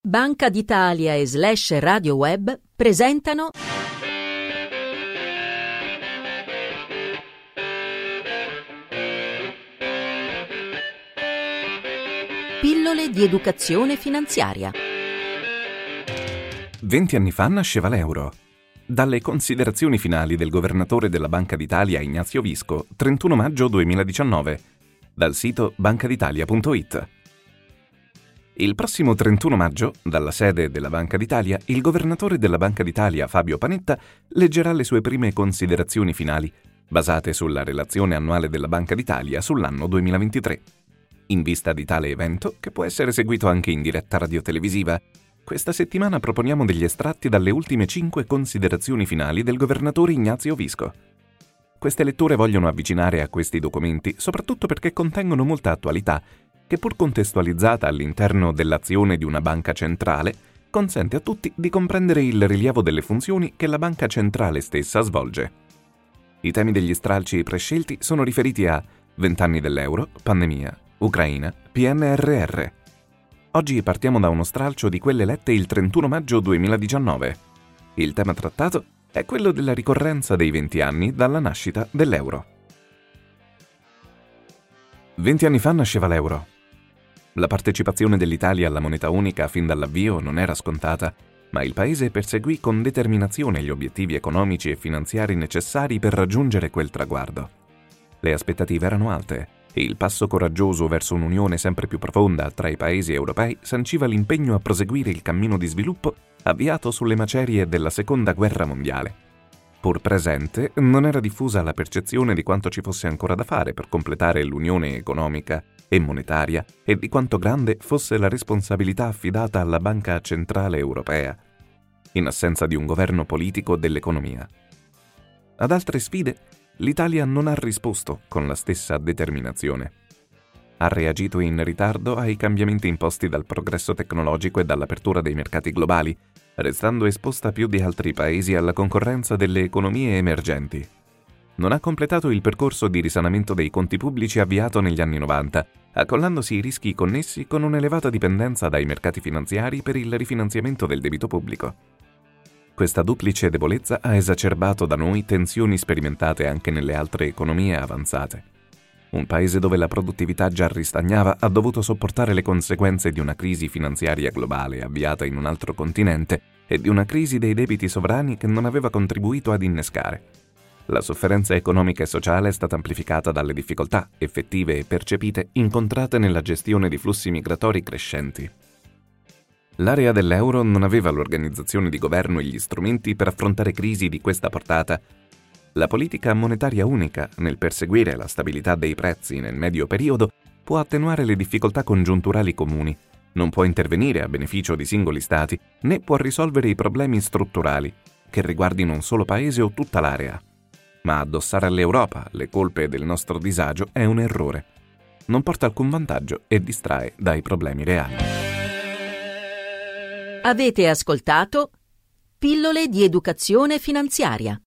Banca d'Italia e /Radio Web presentano Pillole di educazione finanziaria. 20 anni fa nasceva l'euro. Dalle considerazioni finali del governatore della Banca d'Italia Ignazio Visco, 31 maggio 2019, dal sito bancaditalia.it. Il prossimo 31 maggio, dalla sede della Banca d'Italia, il governatore della Banca d'Italia Fabio Panetta leggerà le sue prime considerazioni finali, basate sulla relazione annuale della Banca d'Italia sull'anno 2023. In vista di tale evento, che può essere seguito anche in diretta radiotelevisiva, questa settimana proponiamo degli estratti dalle ultime 5 considerazioni finali del governatore Ignazio Visco. Queste letture vogliono avvicinare a questi documenti, soprattutto perché contengono molta attualità, che pur contestualizzata all'interno dell'azione di una banca centrale, consente a tutti di comprendere il rilievo delle funzioni che la banca centrale stessa svolge. I temi degli stralci prescelti sono riferiti a 20 anni dell'euro, pandemia, Ucraina, PNRR. Oggi partiamo da uno stralcio di quelle lette il 31 maggio 2019. Il tema trattato è quello della ricorrenza dei 20 anni dalla nascita dell'euro. 20 anni fa nasceva l'euro. La partecipazione dell'Italia alla moneta unica fin dall'avvio non era scontata, ma il paese perseguì con determinazione gli obiettivi economici e finanziari necessari per raggiungere quel traguardo. Le aspettative erano alte e il passo coraggioso verso un'unione sempre più profonda tra i paesi europei sanciva l'impegno a proseguire il cammino di sviluppo avviato sulle macerie della Seconda Guerra Mondiale. Pur presente, non era diffusa la percezione di quanto ci fosse ancora da fare per completare l'unione economica e monetaria e di quanto grande fosse la responsabilità affidata alla Banca Centrale Europea, in assenza di un governo politico dell'economia. Ad altre sfide, l'Italia non ha risposto con la stessa determinazione. Ha reagito in ritardo ai cambiamenti imposti dal progresso tecnologico e dall'apertura dei mercati globali, restando esposta più di altri paesi alla concorrenza delle economie emergenti. Non ha completato il percorso di risanamento dei conti pubblici avviato negli anni 90, accollandosi i rischi connessi con un'elevata dipendenza dai mercati finanziari per il rifinanziamento del debito pubblico. Questa duplice debolezza ha esacerbato da noi tensioni sperimentate anche nelle altre economie avanzate. Un paese dove la produttività già ristagnava ha dovuto sopportare le conseguenze di una crisi finanziaria globale avviata in un altro continente e di una crisi dei debiti sovrani che non aveva contribuito ad innescare. La sofferenza economica e sociale è stata amplificata dalle difficoltà effettive e percepite incontrate nella gestione di flussi migratori crescenti. L'area dell'euro non aveva l'organizzazione di governo e gli strumenti per affrontare crisi di questa portata. La politica monetaria unica, nel perseguire la stabilità dei prezzi nel medio periodo, può attenuare le difficoltà congiunturali comuni, non può intervenire a beneficio di singoli stati, né può risolvere i problemi strutturali, che riguardino un solo paese o tutta l'area. Ma addossare all'Europa le colpe del nostro disagio è un errore. Non porta alcun vantaggio e distrae dai problemi reali. Avete ascoltato Pillole di educazione finanziaria.